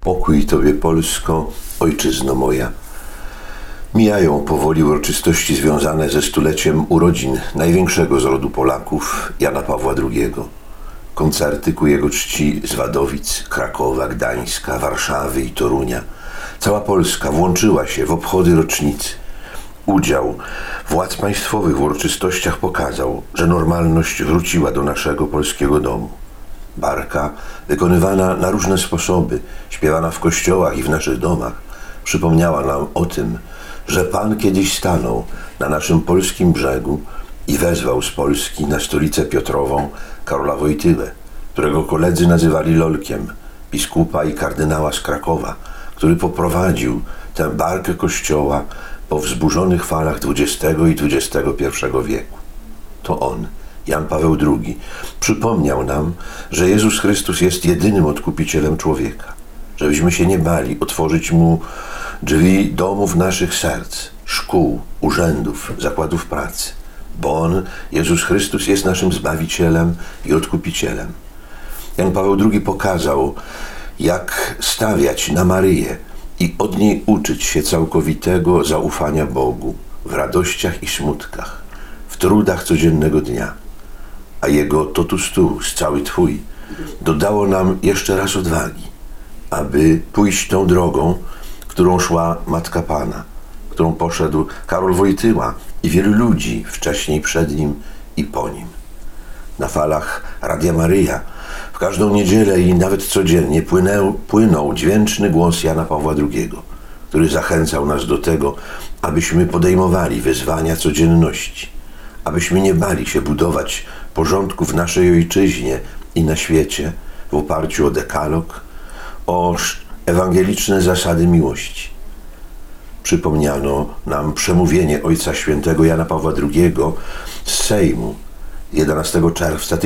Pokój Tobie, Polsko, ojczyzno moja. Mijają powoli uroczystości związane ze stuleciem urodzin największego z rodu Polaków, Jana Pawła II. Koncerty ku jego czci z Wadowic, Krakowa, Gdańska, Warszawy i Torunia. Cała Polska włączyła się w obchody rocznicy. Udział władz państwowych w uroczystościach pokazał, że normalność wróciła do naszego polskiego domu. Barka, wykonywana na różne sposoby, śpiewana w kościołach i w naszych domach, przypomniała nam o tym, że Pan kiedyś stanął na naszym polskim brzegu i wezwał z Polski na stolicę Piotrową Karola Wojtyłę, którego koledzy nazywali Lolkiem, biskupa i kardynała z Krakowa, który poprowadził tę barkę kościoła po wzburzonych falach XX i XXI wieku. To on, Jan Paweł II, przypomniał nam, że Jezus Chrystus jest jedynym odkupicielem człowieka, żebyśmy się nie bali otworzyć Mu drzwi domów naszych serc, szkół, urzędów, zakładów pracy, bo On, Jezus Chrystus, jest naszym Zbawicielem i Odkupicielem. Jan Paweł II pokazał, jak stawiać na Maryję i od niej uczyć się całkowitego zaufania Bogu w radościach i smutkach, w trudach codziennego dnia. A jego totus tuus, cały Twój, dodało nam jeszcze raz odwagi, aby pójść tą drogą, którą szła Matka Pana, którą poszedł Karol Wojtyła i wielu ludzi wcześniej przed nim i po nim. Na falach Radia Maryja w każdą niedzielę i nawet codziennie płynął dźwięczny głos Jana Pawła II, który zachęcał nas do tego, abyśmy podejmowali wyzwania codzienności, abyśmy nie bali się budować porządku w naszej ojczyźnie i na świecie w oparciu o dekalog, o ewangeliczne zasady miłości. Przypomniano nam przemówienie Ojca Świętego Jana Pawła II z Sejmu 11 czerwca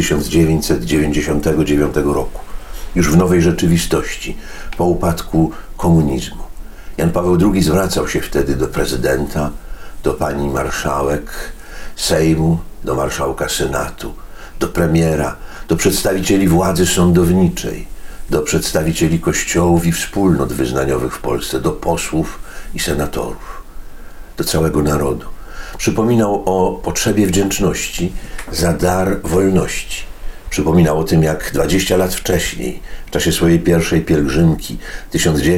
1999 roku, już w nowej rzeczywistości, po upadku komunizmu. Jan Paweł II zwracał się wtedy do prezydenta, do pani marszałek Sejmu, do marszałka Senatu, do premiera, do przedstawicieli władzy sądowniczej, do przedstawicieli kościołów i wspólnot wyznaniowych w Polsce, do posłów i senatorów, do całego narodu. Przypominał o potrzebie wdzięczności za dar wolności. Przypominał o tym, jak 20 lat wcześniej, w czasie swojej pierwszej pielgrzymki w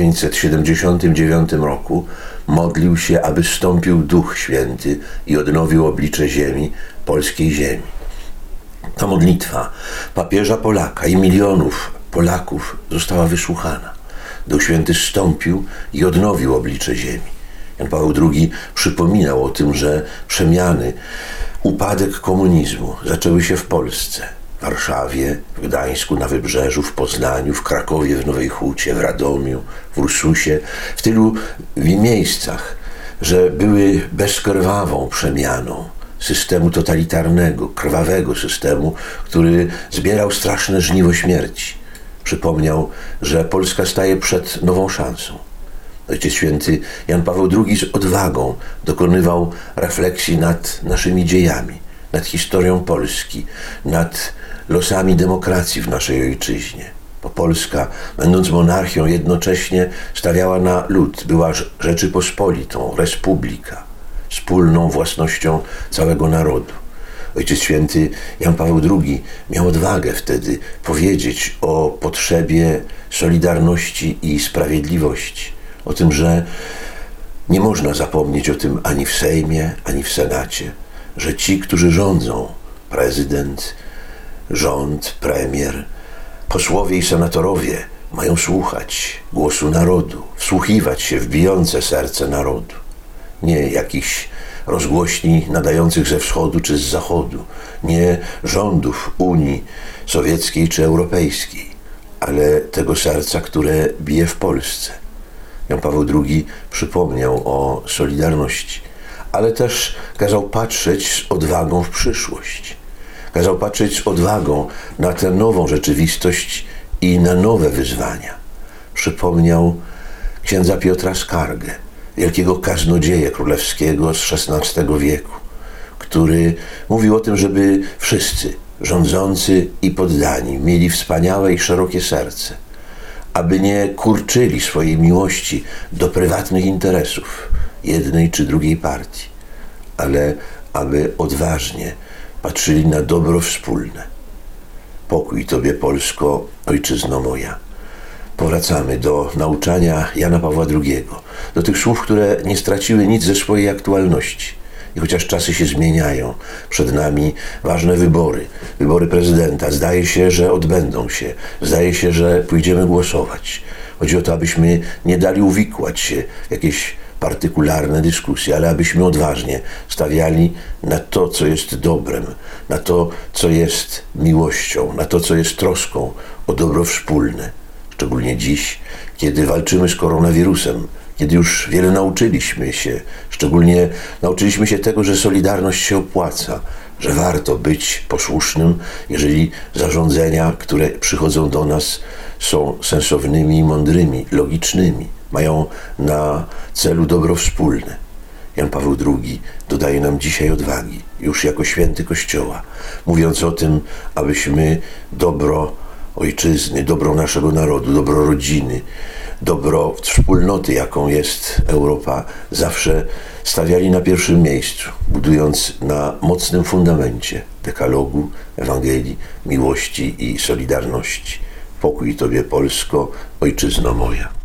1979 roku, modlił się, aby zstąpił Duch Święty i odnowił oblicze ziemi, polskiej ziemi. Ta modlitwa papieża Polaka i milionów Polaków została wysłuchana. Duch Święty zstąpił i odnowił oblicze ziemi. Jan Paweł II przypominał o tym, że przemiany, upadek komunizmu zaczęły się w Polsce, w Warszawie, w Gdańsku, na Wybrzeżu, w Poznaniu, w Krakowie, w Nowej Hucie, w Radomiu, w Ursusie, w tylu miejscach, że były bezkrwawą przemianą systemu totalitarnego, krwawego systemu, który zbierał straszne żniwo śmierci. Przypomniał, że Polska staje przed nową szansą. Ojciec Święty Jan Paweł II z odwagą dokonywał refleksji nad naszymi dziejami, nad historią Polski, nad losami demokracji w naszej ojczyźnie. Bo Polska, będąc monarchią, jednocześnie stawiała na lud, była Rzeczypospolitą, republika, wspólną własnością całego narodu. Ojciec Święty Jan Paweł II miał odwagę wtedy powiedzieć o potrzebie solidarności i sprawiedliwości. O tym, że nie można zapomnieć o tym ani w Sejmie, ani w Senacie, że ci, którzy rządzą, prezydent, rząd, premier, posłowie i senatorowie, mają słuchać głosu narodu, wsłuchiwać się w bijące serce narodu. Nie jakichś rozgłośni nadających ze wschodu czy z zachodu, nie rządów Unii Sowieckiej czy Europejskiej, ale tego serca, które bije w Polsce. Jan Paweł II przypomniał o solidarności, ale też kazał patrzeć z odwagą w przyszłość. Kazał patrzeć z odwagą na tę nową rzeczywistość i na nowe wyzwania. Przypomniał księdza Piotra Skargę, wielkiego kaznodzieję królewskiego z XVI wieku, który mówił o tym, żeby wszyscy, rządzący i poddani, mieli wspaniałe i szerokie serce, aby nie kurczyli swojej miłości do prywatnych interesów jednej czy drugiej partii, ale aby odważnie patrzyli na dobro wspólne. Pokój Tobie, Polsko, ojczyzno moja. Powracamy do nauczania Jana Pawła II, do tych słów, które nie straciły nic ze swojej aktualności. I chociaż czasy się zmieniają, przed nami ważne wybory prezydenta. Zdaje się, że odbędą się. Zdaje się, że pójdziemy głosować. Chodzi o to, abyśmy nie dali uwikłać się w jakieś partykularne dyskusje, ale abyśmy odważnie stawiali na to, co jest dobrem, na to, co jest miłością, na to, co jest troską o dobro wspólne. Szczególnie dziś, kiedy walczymy z koronawirusem, kiedy już wiele nauczyliśmy się, szczególnie nauczyliśmy się tego, że solidarność się opłaca, że warto być posłusznym, jeżeli zarządzenia, które przychodzą do nas, są sensownymi, mądrymi, logicznymi, mają na celu dobro wspólne. Jan Paweł II dodaje nam dzisiaj odwagi, już jako święty Kościoła, mówiąc o tym, abyśmy dobro ojczyzny, dobro naszego narodu, dobro rodziny, dobro wspólnoty, jaką jest Europa, zawsze stawiali na pierwszym miejscu, budując na mocnym fundamencie dekalogu, Ewangelii, miłości i solidarności. Pokój Tobie, Polsko, ojczyzno moja.